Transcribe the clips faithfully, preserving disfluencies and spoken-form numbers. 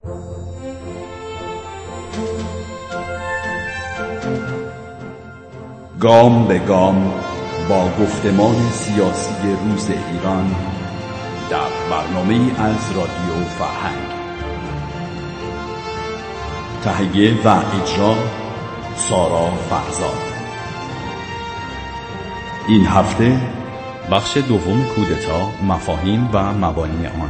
گام به گام با گفتمان سیاسی روز ایران در برنامه از رادیو فرهنگ. تهیه و اجرا سارا فرزاد. این هفته بخش دوم کودتا، مفاهیم و مبانی آن.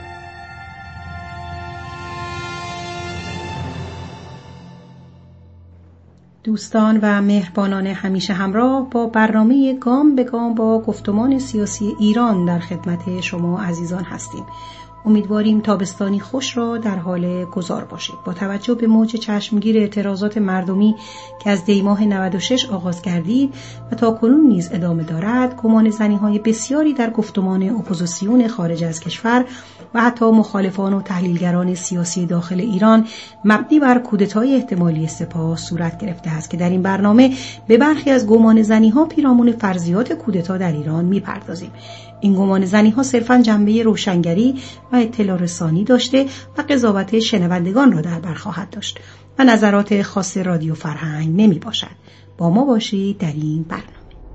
دوستان و مهربانان همیشه همراه با برنامه گام به گام با گفتمان سیاسی ایران در خدمت شما عزیزان هستیم. امیدواریم تابستانی خوش را در حال گذار باشید. با توجه به موج چشمگیر اعتراضات مردمی که از دی ماه نود و شش آغاز گردید و تا کنون نیز ادامه دارد، گمان زنی‌های بسیاری در گفتمان اپوزیسیون خارج از کشور و حتی مخالفان و تحلیلگران سیاسی داخل ایران مبنی بر کودتای احتمالی سپاه صورت گرفته است که در این برنامه به برخی از گمان زنی‌ها پیرامون فرضیات کودتا در ایران می‌پردازیم. این گمان زنی‌ها صرفاً جنبه روشنگری و اطلاع رسانی داشته و قضاوت شنوندگان را در بر خواهد داشت و نظرات خاص رادیو فرهنگ نمی باشد. با ما باشید در این برنامه.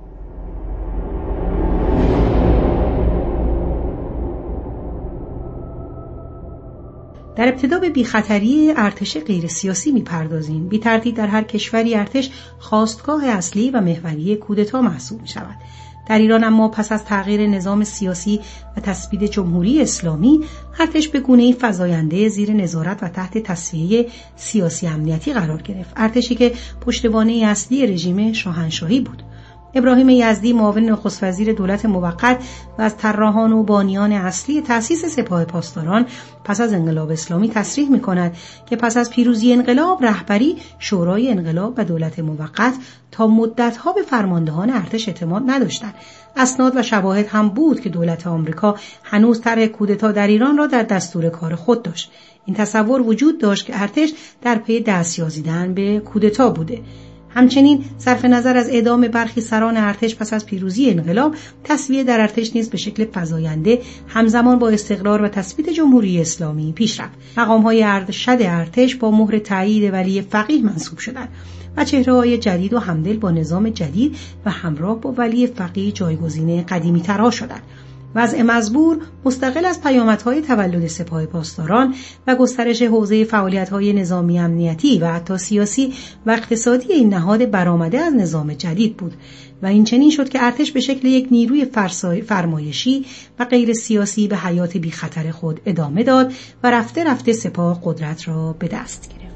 در ابتدا به بی‌خطری ارتش غیر سیاسی می‌پردازیم. بی تردید در هر کشوری ارتش خواستگاه اصلی و محوری کودتا محسوب می‌شود. در ایران اما پس از تغییر نظام سیاسی و تثبیت جمهوری اسلامی، ارتش به گونه‌ای فزاینده زیر نظارت و تحت تصفیه سیاسی امنیتی قرار گرفت. ارتشی که پشتوانه اصلی رژیم شاهنشاهی بود. ابراهیم یزدی، معاون نخست وزیر دولت موقت و از طراحان و بانیان اصلی تأسیس سپاه پاسداران پس از انقلاب اسلامی تصریح می‌کند که پس از پیروزی انقلاب رهبری شورای انقلاب و دولت موقت تا مدت‌ها به فرماندهان ارتش اعتماد نداشتند. اسناد و شواهد هم بود که دولت آمریکا هنوز طرح کودتا در ایران را در دستور کار خود داشت. این تصور وجود داشت که ارتش در پی دستیازیدن به کودتا بوده. همچنین صرف نظر از اعدام برخی سران ارتش پس از پیروزی انقلاب، تصفیه در ارتش نیز به شکل فزاینده همزمان با استقرار و تثبیت جمهوری اسلامی پیش رفت. مقام‌های ارشد ارتش با مهر تایید ولی فقیه منصوب شدند و چهره‌های جدید و همدل با نظام جدید و همراه با ولی فقیه جایگزین قدیمی‌ترها شدند. وضع مزبور مستقل از پیامدهای تولد سپاه پاسداران و گسترش حوزه فعالیت‌های نظامی امنیتی و حتی سیاسی و اقتصادی این نهاد برآمده از نظام جدید بود و این چنین شد که ارتش به شکل یک نیروی فرمایشی و غیر سیاسی به حیات بی خطر خود ادامه داد و رفته رفته سپاه قدرت را به دست گرفت.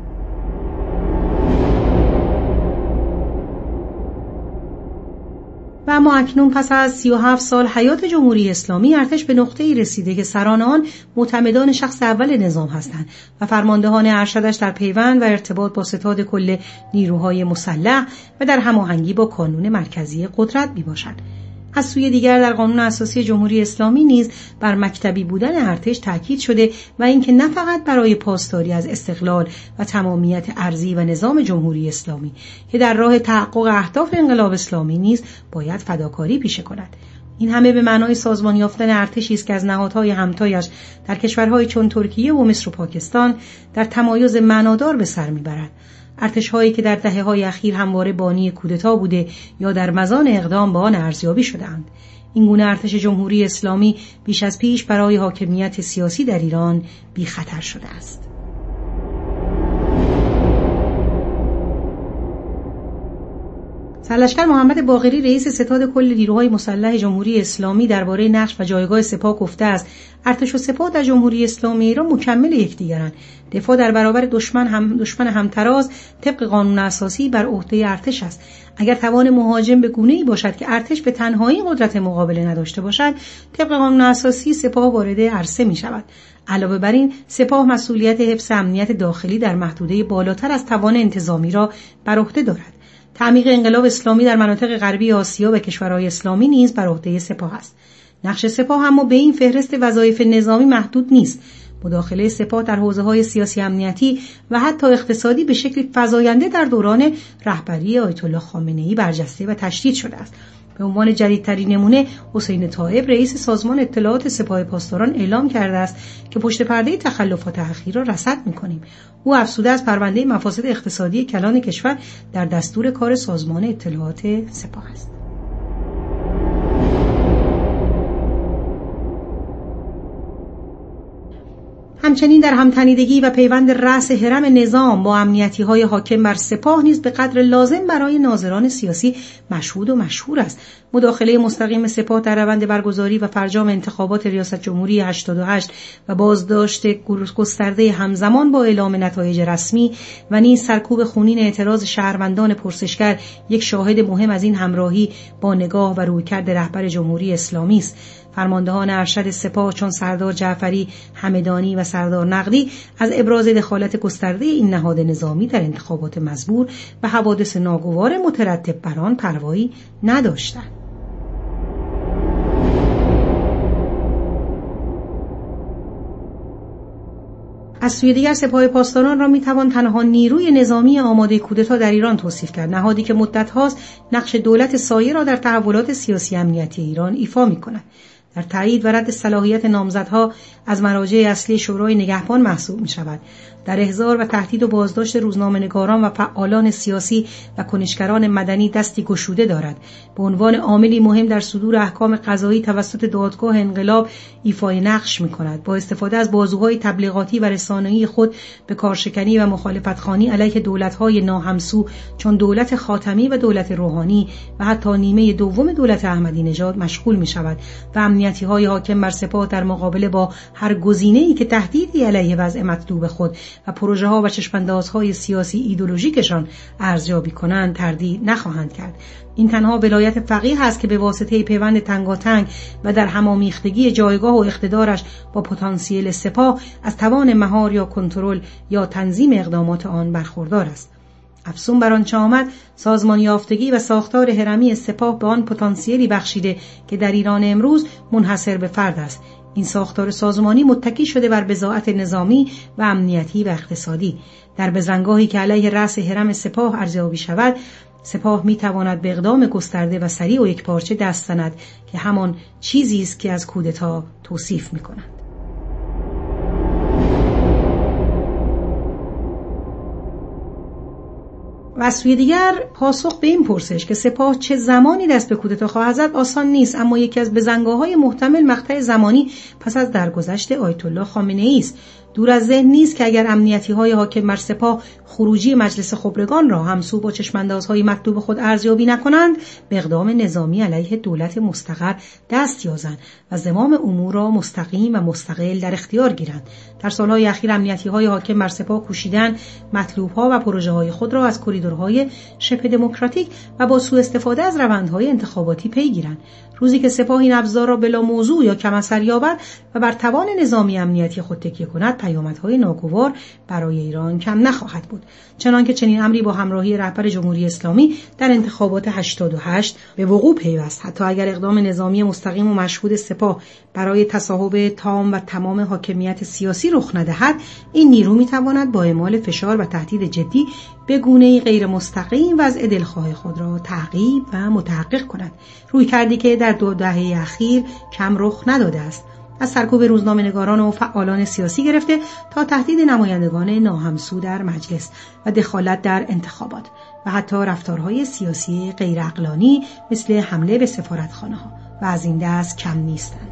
و اما اکنون پس از سی و هفت سال حیات جمهوری اسلامی، ارتش به نقطه‌ای رسیده که سران آن معتمدان شخص اول نظام هستند و فرماندهان ارشدش در پیوند و ارتباط با ستاد کل نیروهای مسلح و در هماهنگی با کانون مرکزی قدرت میباشند. از سوی دیگر در قانون اساسی جمهوری اسلامی نیز بر مکتبی بودن ارتش تاکید شده و اینکه نه فقط برای پاسداری از استقلال و تمامیت ارضی و نظام جمهوری اسلامی که در راه تحقق اهداف انقلاب اسلامی نیز باید فداکاری پیشه کند. این همه به معنای سازمان یافتن ارتشی است که از نهادهای همتایش در کشورهای چون ترکیه و مصر و پاکستان در تمایز معنادار به سر میبرد. ارتش‌هایی که در دهه‌های اخیر همواره بانی کودتا بوده یا در مزان اقدام به آن ارزیابی شده‌اند. این گونه ارتش جمهوری اسلامی بیش از پیش برای حاکمیت سیاسی در ایران بی خطر شده است. سرلشکر محمد باقری، رئیس ستاد کل نیروهای مسلح جمهوری اسلامی، درباره نقش و جایگاه سپاه گفته است: ارتش و سپاه در جمهوری اسلامی ایران مکمل یکدیگرند. دفاع در برابر دشمن هم دشمن همتراز طبق قانون اساسی بر عهده ارتش است. اگر توان مهاجم به گونه‌ای باشد که ارتش به تنهایی قدرت مقابله نداشته باشد، طبق قانون اساسی سپاه وارد عرصه می شود. علاوه بر این، سپاه مسئولیت حفظ امنیت داخلی در محدوده بالاتر از توان انتظامی را بر عهده دارد. تعمیق انقلاب اسلامی در مناطق غربی آسیا و کشورهای اسلامی نیز بر عهده سپاه است. نقش سپاه اما به این فهرست وظایف نظامی محدود نیست. مداخله سپاه در حوزه‌های سیاسی امنیتی و حتی اقتصادی به شکل فزاینده در دوران رهبری آیت الله خامنه‌ای برجسته و تشدید شده است. به عنوان جدیدترین نمونه حسین طایب رئیس سازمان اطلاعات سپاه پاسداران اعلام کرده است که پشت پرده تخلفات اخیر را رصد می‌کنیم. او افزوده از پرونده مفاسد اقتصادی کلان کشور در دستور کار سازمان اطلاعات سپاه است. همچنین در همتنیدگی و پیوند رأس حرم نظام با امنیتی‌های حاکم بر سپاه نیز به قدر لازم برای ناظران سیاسی مشهود و مشهور است. مداخله مستقیم سپاه در روند برگزاری و فرجام انتخابات ریاست جمهوری هشتاد و هشت و بازداشت گسترده همزمان با اعلام نتایج رسمی و نیز سرکوب خونین اعتراض شهروندان پرسشگر یک شاهد مهم از این همراهی با نگاه و رویکرد رهبر جمهوری اسلامی است. فرماندهان ارشد سپاه چون سردار جعفری همدانی و سردار نقدی از ابراز دخالت گسترده این نهاد نظامی در انتخابات مزبور و حوادث ناگوار مترتب بر آن پروایی نداشتند. از سوی دیگر سپاه پاسداران را میتوان تنها نیروی نظامی آماده کودتا در ایران توصیف کرد، نهادی که مدت هاست نقش دولت سایه را در تحولات سیاسی امنیتی ایران ایفا میکند. در تایید و رد صلاحیت نامزدها از مراجع اصلی شورای نگهبان محسوب می شود. در احضار و تهدید و بازداشت روزنامه‌نگاران و فعالان سیاسی و کنشگران مدنی دستی گشوده دارد. به عنوان عاملی مهم در صدور احکام قضایی توسط دادگاه انقلاب ایفای نقش می‌کند. با استفاده از بازوهای تبلیغاتی و رسانه‌ای خود به کارشکنی و مخالفت‌خوانی علیه دولت‌های ناهمسو چون دولت خاتمی و دولت روحانی و حتی نیمه دوم دولت احمدی نژاد مشغول می‌شود و امنیتی‌های حاکم بر سپاه در مقابله با هر گزینه‌ای که تهدیدی علیه وضع مطلوب خود و پروژه ها و چشم‌اندازهای سیاسی ایدئولوژیکشان ارزیابی کنند تردید نخواهند کرد. این تنها ولایت فقیه است که به واسطه پیوند تنگاتنگ و در همامیختگی جایگاه و اقتدارش با پتانسیل سپاه از توان مهار یا کنترل یا تنظیم اقدامات آن برخوردار است. افسون بر آنچه آمد، سازمان یافتگی و ساختار هرمی سپاه به آن پتانسیلی بخشیده که در ایران امروز منحصر به فرد است. این ساختار سازمانی متکی شده بر بضاعت نظامی و امنیتی و اقتصادی. در بزنگاهی که علیه رأس حرم سپاه ارزیابی شود، سپاه میتواند به اقدام گسترده و سریع و یکپارچه دست زند که همان چیزی است که از کودتا توصیف می‌کنند. و از سوی دیگر پاسخ به این پرسش که سپاه چه زمانی دست به کودتا خواهد زد آسان نیست، اما یکی از بزنگاه‌های محتمل مقطع زمانی پس از درگذشت آیت الله خامنه‌ای است. دور از ذهن نیست که اگر امنیتی‌های حاکم بر سپاه خروجی مجلس خبرگان را همسو با چشم‌اندازهای مطلوب خود ارزیابی نکنند، به اقدام نظامی علیه دولت مستقر دست یازند و زمام امور را مستقیم و مستقل در اختیار گیرند. در سالهای اخیر امنیتی‌های حاکم بر سپاه کوشیدند مطلوب‌ها و پروژه‌های خود را از کریدورهای شبه دموکراتیک و با سوء استفاده از روندهای انتخاباتی پی گیرند. روزی که سپاه این ابزار را بلا موضوع یا کم اثر یابد و بر توان نظامی امنیتی خود تکیه کند، پیامدهای ناگوار برای ایران کم نخواهد بود. چنانکه چنین امری با همراهی رهبر جمهوری اسلامی در انتخابات هشتاد و هشت به وقوع پیوست. حتی اگر اقدام نظامی مستقیم و مشهود سپاه برای تصاحب تام و تمام حاکمیت سیاسی رخ ندهد، این نیرو میتواند با اعمال فشار و تهدید جدی به گونه‌ای غیر مستقیم وضع دلخواه خود را تعقیب و متحقق کند. روی کردی که در دو دهه اخیر کم رخ نداده است، از سرکوب روزنامه‌نگاران و فعالان سیاسی گرفته تا تهدید نمایندگان ناهمسو در مجلس و دخالت در انتخابات و حتی رفتارهای سیاسی غیر عقلانی مثل حمله به سفارتخانه‌ها و از این دست کم نیستند.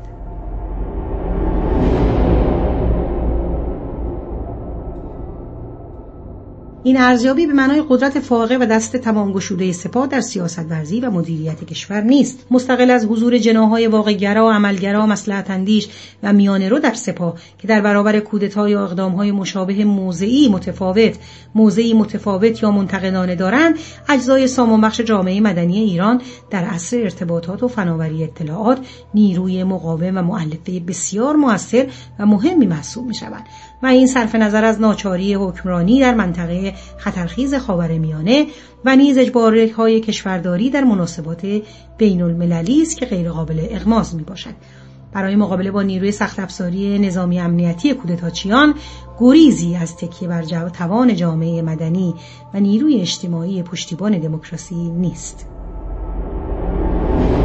این ارزیابی به معنای قدرت فائقه و دست تمام گشوده سپاه در سیاست ورزی و مدیریت کشور نیست. مستقل از حضور جناح‌های واقع‌گرا، عملگرا، مصلحت اندیش و میانه‌رو در سپاه که در برابر کودتا یا اقدام‌های مشابه موضعی متفاوت، موضعی متفاوت یا منتقدانه دارند، اجزای سامانبخش جامعه مدنی ایران در عصر ارتباطات و فناوری اطلاعات نیروی مقاوم و مؤلفه بسیار مؤثر و مهمی محسوب می‌شوند و این صرف نظر از ناچاری حکمرانی در منطقه خطرخیز خاورمیانه و نیز اجباری‌های کشورداری در مناسبات بین‌المللی است که غیر قابل اغماض میباشد. برای مقابله با نیروی سخت افزاری نظامی امنیتی کودتاچیان، گریزی از تکیه بر توان جامعه مدنی و نیروی اجتماعی پشتیبان دموکراسی نیست.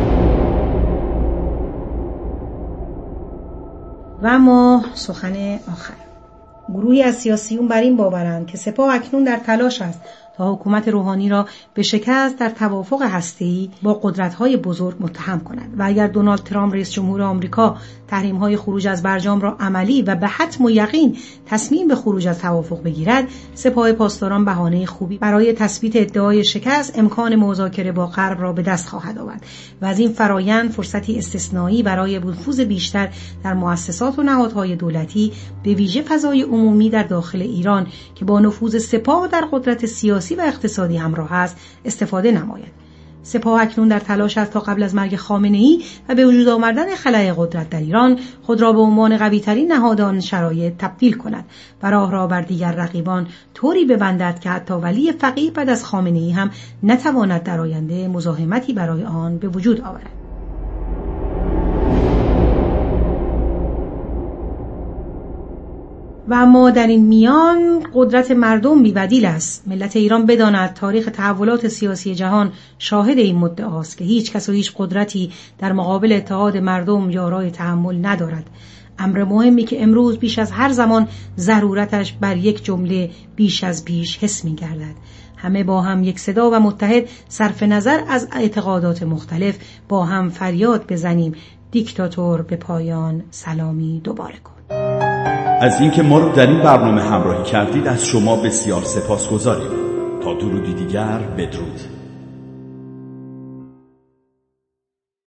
و اما سخن آخر. گروهی از سیاسیون بر این باورند که سپاه اکنون در تلاش است تا حکومت روحانی را به شکست در توافق هسته‌ای با قدرت‌های بزرگ متهم کند و اگر دونالد ترامپ رئیس جمهور آمریکا تحریم‌های خروج از برجام را عملی و به حتم و یقین تصمیم به خروج از توافق بگیرد، سپاه پاسداران بهانه خوبی برای تثبیت ادعای شکست امکان مذاکره با غرب را به دست خواهد آورد و از این فرایند فرصتی استثنایی برای نفوذ بیشتر در مؤسسات و نهادهای دولتی به ویژه فضای عمومی در داخل ایران که با نفوذ سپاه در قدرت سیاسی و اقتصادی همراه است استفاده نماید. سپاه اکنون در تلاش است تا قبل از مرگ خامنه‌ای و به وجود آمدن خلأ قدرت در ایران خود را به عنوان قوی‌ترین نهاد آن شرایط تبدیل کند و راه را بر دیگر رقیبان طوری ببندد که حتی ولی فقیه بعد از خامنه‌ای هم نتواند در آینده مزاحمتی برای آن به وجود آورد. و اما در این میان قدرت مردم بی‌بدیل است. ملت ایران بداند تاریخ تحولات سیاسی جهان شاهد این مدعاست که هیچ کس و هیچ قدرتی در مقابل اتحاد مردم یارای تحمل ندارد. امر مهمی که امروز بیش از هر زمان ضرورتش بر یک جمله بیش از پیش حس می‌گردد. همه با هم یک صدا و متحد صرف نظر از اعتقادات مختلف با هم فریاد بزنیم دیکتاتور به پایان سلامی دوباره کن. از اینکه ما رو در این برنامه همراهی کردید از شما بسیار سپاسگزاریم. تا درودی دیگر بدرود.